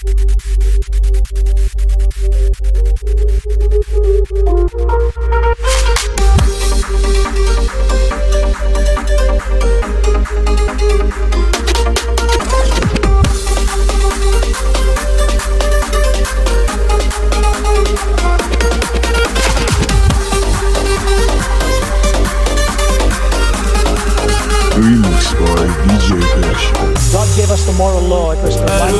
Remix by DJ Pesh. God gave us the moral law. It was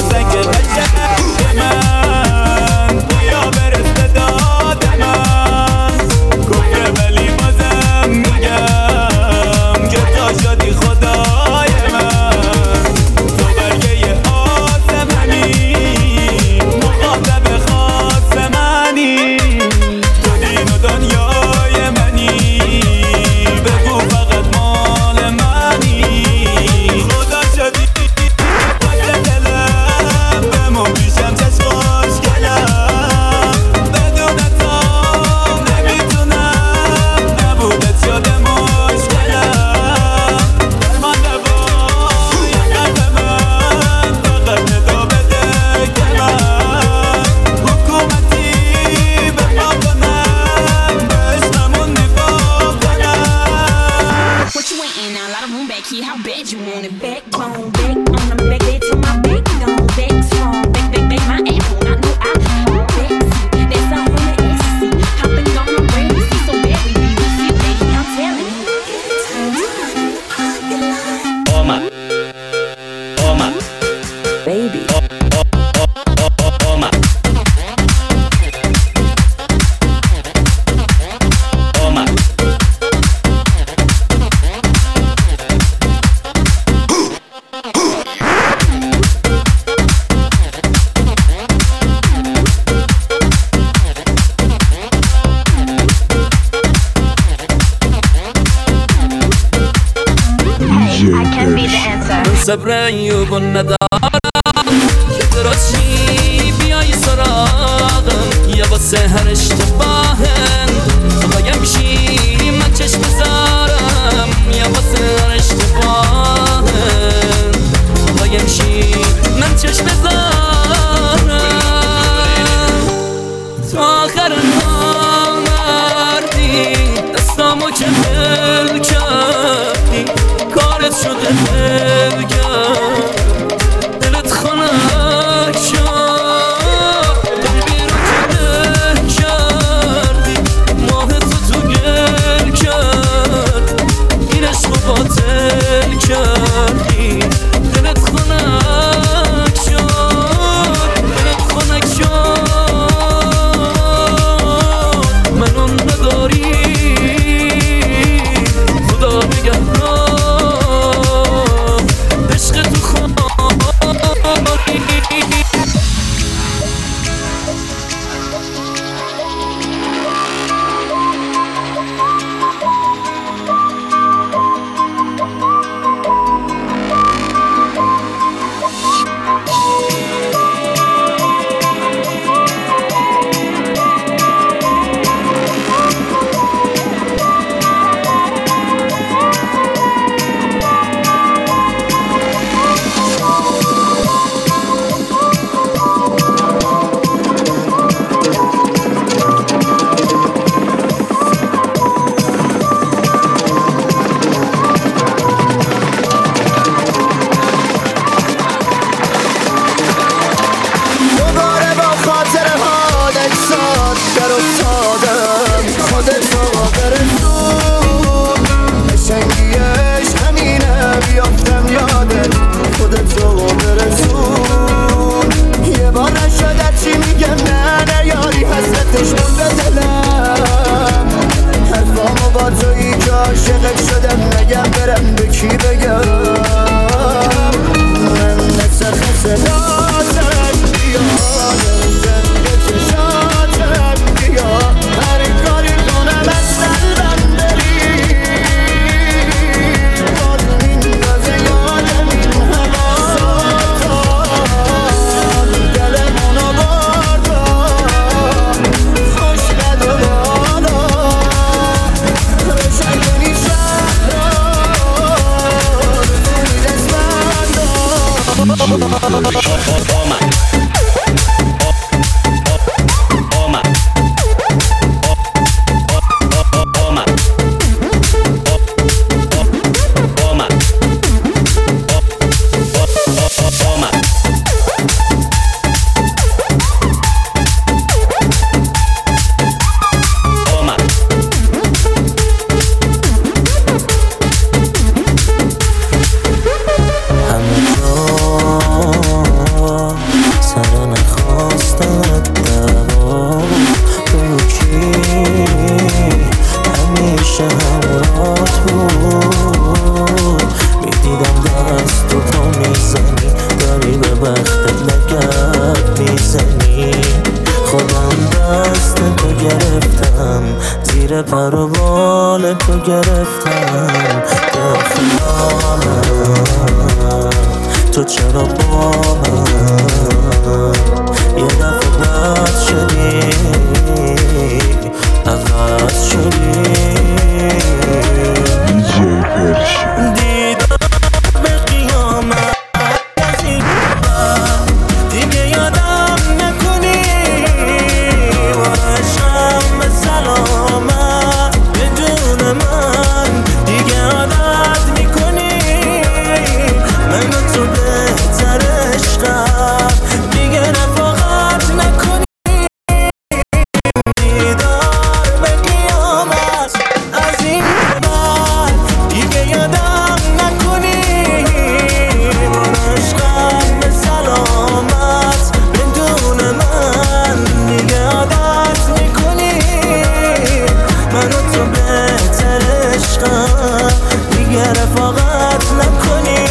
how bad you want it. Backbone, back on them, back there to my back dome. Back strong, back my apple. I know I back. That's all on the ecstasy. Hopping on the crazy, so bad we be with you, baby. I'm telling you. Oh my, baby. Oh my. صبر ایوب ندارم که درستی بیای سراغم یا واسه هر اشتباهم تو قایم شی من چشم بذارم یا واسه هر اشتباهم تو قایم شی من چشم بذارم تو آخر نامردی دستامو که بل کردی کارت شده بگم پر و بال تو گرفتم داخلانم تو چرا با من یه دفعه بد شدی عوض شدی دیجی پرشن دیدم به قیامت از این دیگه یادم نکنی باشم به سلامت بدون من دیگه عادت میکنی من و تو بهتر عشقم دیگه رفاقت نکنی دیدار به قیامت از این بعد دیگه یادم نکنی من عشقم به سلامت بدون من دیگه عادت میکنی من و تو بهتر عشقم دیگه رفاقت نکنی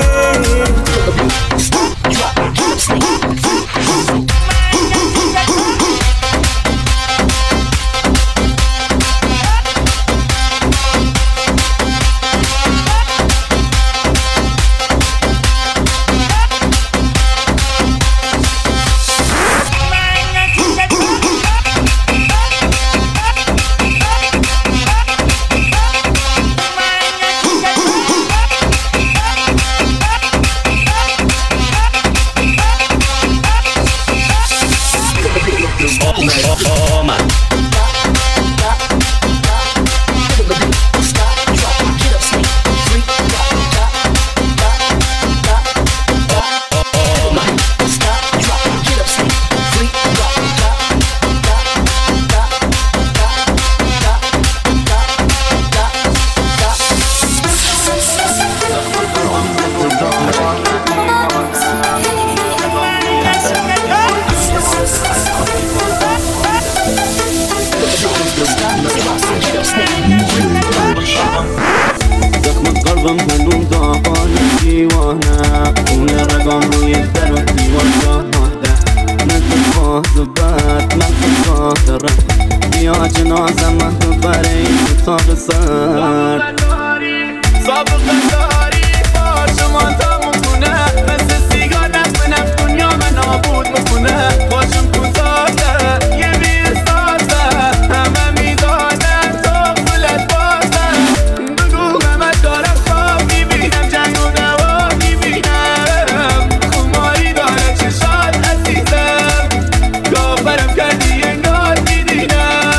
زخم قلبم هنوز داغان دیوانه خون رگام روی در و دیوار شاهده من تو خواهد من تو خاطرم بیا جنازم من تو برای اتاق سر سابق داری با شما تموم کنه مثل سیگار نفت دنیا من نابود میکنه باشم کوتاهه یه بیرسازه همه میدانم تو خلت بازه بگو همه دارم خواب میبینم جنگ و دوا میبینم خماری داره چشات عزیزم کافرم کردی انگار میدینم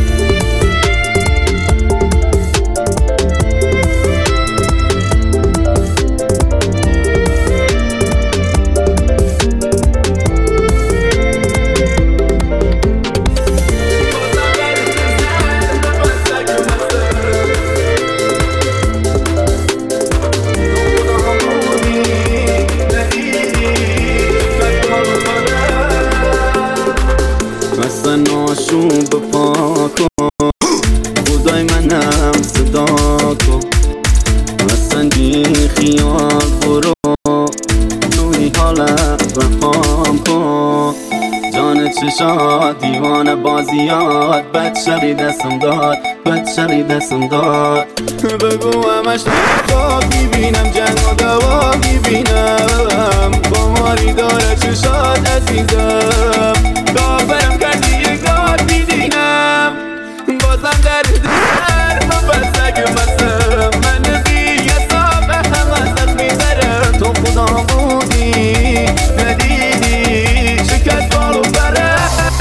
مثلا ناشوب پاکو خدای منم صدا کن مثلا بی خیال برو توی حالت رفام کن جان چشات دیوان بازیات بد شری دستم داد بد شری دستم داد بگو همش خواب میبینم جنگ و دوا میبینم خماری داره چشات عزیزم کافرم کردی یه گار میدینم بازم در در من بسک بسم من بی حساب همه ازت میبرم تو خدا بودی ندیدی شکست بالو بره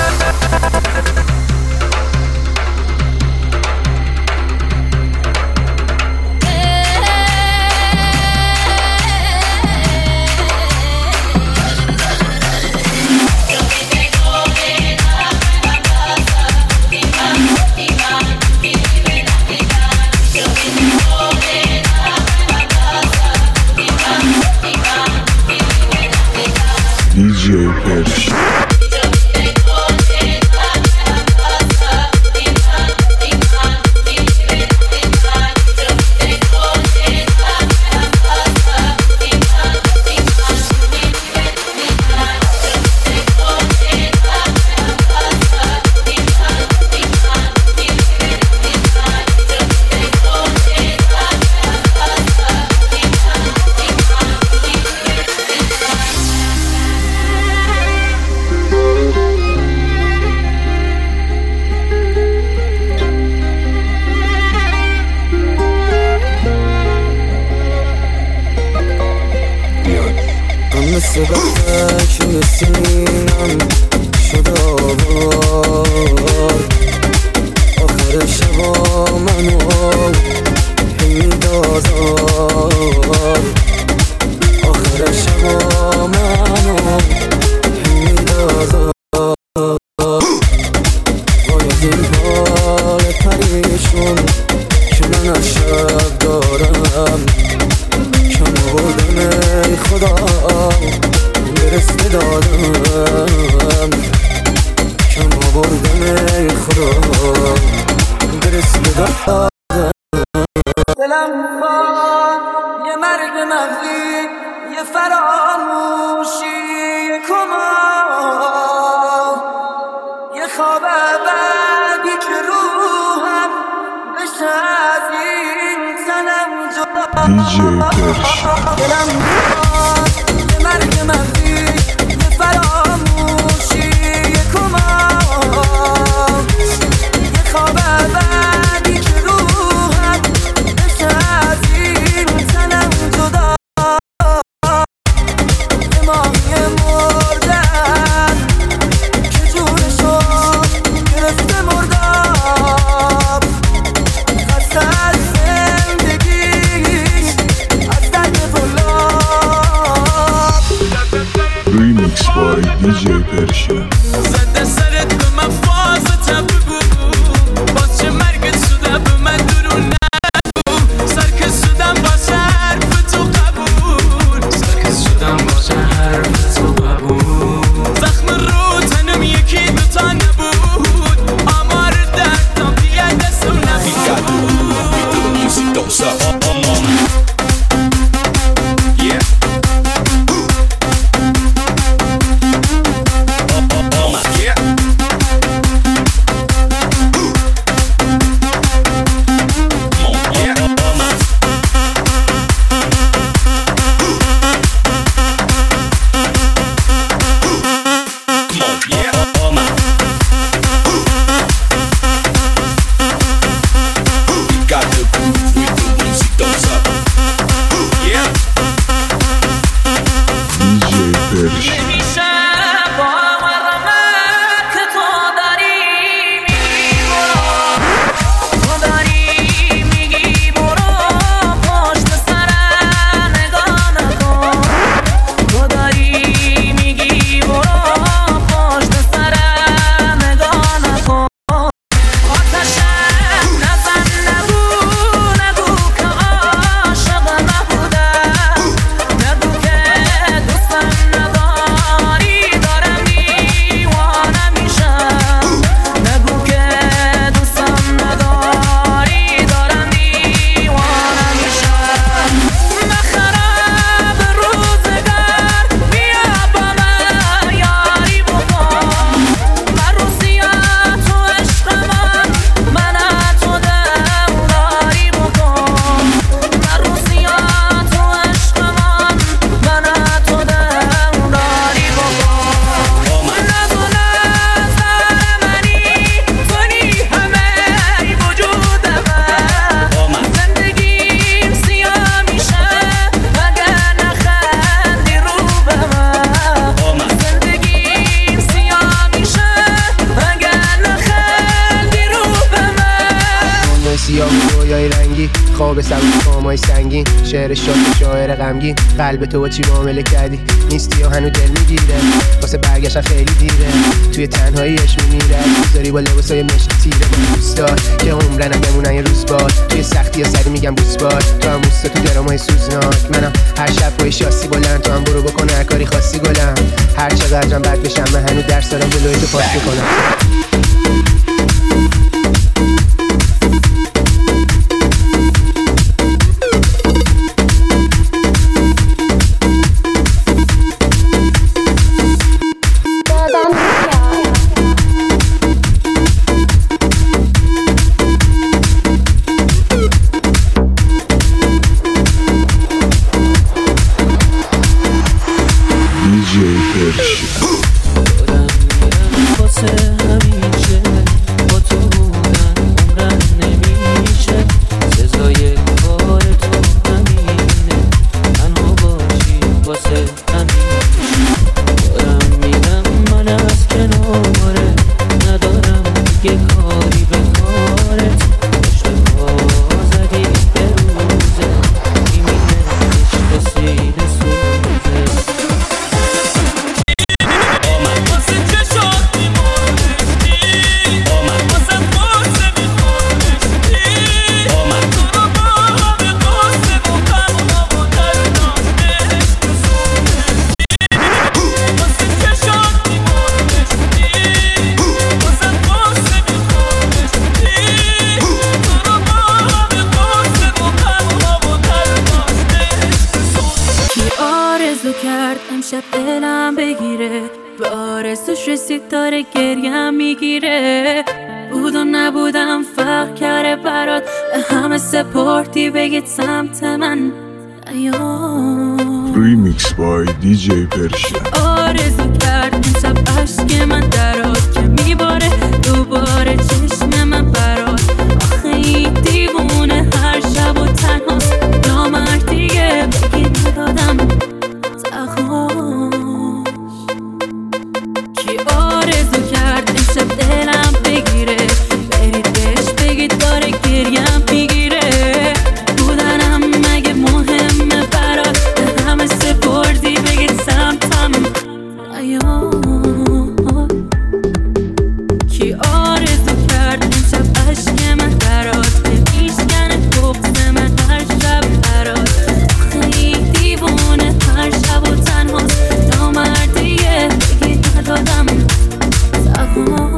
دیجی پرشن کم آوردن خدا برس به دادم دلم میخواد یه مرگ مغزی یه فراموشی یه کما یه خواب بعدی که روحم بشه از این تنم جدا دلم میخواد یه مرگ مغزی یه فراموشی یه کما یه خواب بعدی که روحم بشه از این تنم جدا یه ماهی مردن که جونشو گرفته مرداب خسته از زندگی از درد بلاب Remix by DJ Persia. زده سرت به من فازت بگو باز چه مرگت شده به من درون نگو سرکس شدم باز حرف تو قبول سرکس شدم باز حرف تو قبول زخم رو تنم یکی دوتا نبود آمار دردم دیگه دستم نبود خواب سبز کامای سنگین شعر شاد شاعر غمگین قلب تو با چی معامله کردی نیستی یا هنو دل میگیره واسه برگشتن خیلی دیره توی تنهاییش میمیره دوست با لباسای مشکی تیره با دوستار که عمرنم بمونن یه روز بار توی سختی یا سری میگم بوس بار تو هم موستا تو درامای سوزناک منم هر شب پای شاسی بلند تو هم برو بکن هر کاری خاصی گلم هر چقدرم بد بشم من هنو درس دارم جلوی تو پاس میکنم DJ Persia. واسه همین آرزوش رسید داره گریم میگیره. بود و نبودم فرق کرده برات، به همه سپردی بگید سمت من نیام. Remix by DJ Persia. آرزو کرد این شب عشق من درات که میباره دوباره چشم من برات. آخه این دیوونه هر شب و تنهاست، نامرد دیگه بگی ندادم تخاش. کی آرزو کرد این شب دلم بگیره، برید بهش بگید داره گریم میگیره. بودنم مگه مهمه برات، به همه سپردی بگید سمتم نیام. کی آرزو کرد این شب عشق من درات که میشکنه بغض من هر شب برات. خیلی دیوونه هر شب و تنهاست، نامردیه بگید ندادم تخاش.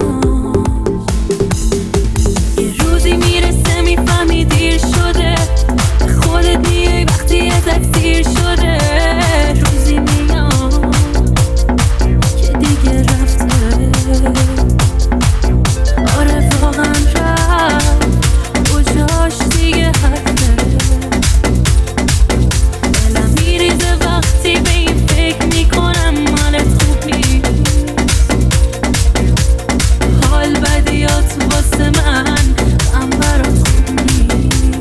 یه روزی میرسه میفهمی دیر شده، خودت میای وقتی ازت سیر شده. روزی میاد که دیگه رفته، آره واقعا رفت کجاش دیگه حرفه. دلم میریزه وقتی به این فکر میکنم حالت خوب نیست. حال بدیات واسه من برات خوب نیست.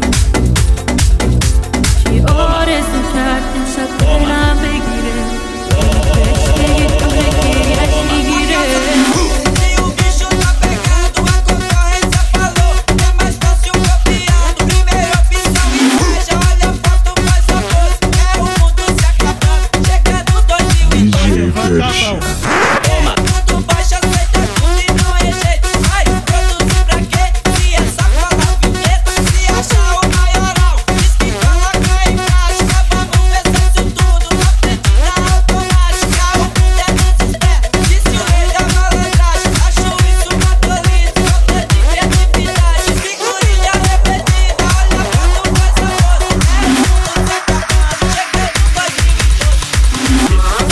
کی آرزو کرد این شب دلم بگیره، بهش بگید داره گریه‌اش میگیره. E o bicho tá pegando, a concorrência falou que é mais fácil copiar do primeiro oficial. Inveja, olha a foto, faz a pose, é o mundo se acabando, chegando 2002. DJ Persia. Tudo baixa, aceita tudo e não é jeito. Vai produzir pra quê? Se é só falar vinheta, se achar o maioral, diz que coloca em prática. Vamos ver se isso tudo na frente da automática. O mundo é desespero, disse o rei da malandragem. Acho isso uma tolice, falta de criatividade. Figurinha repetida, olha a foto, faz a pose. É o mundo se acabando, chegando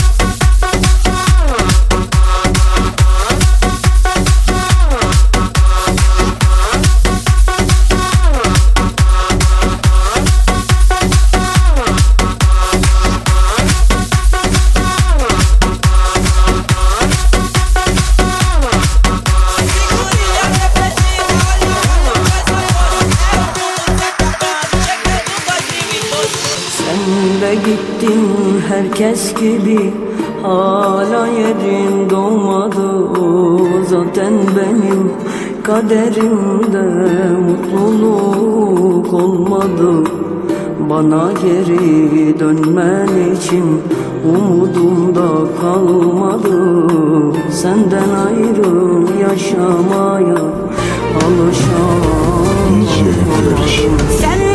2002. Sen de gittin herkes gibi, hala yerin dolmadı. Zaten benim kaderimde mutluluk olmadı. Bana geri dönmen için umudum da kalmadı. Senden ayrı yaşamaya DJ Persia. alışamadım. Sen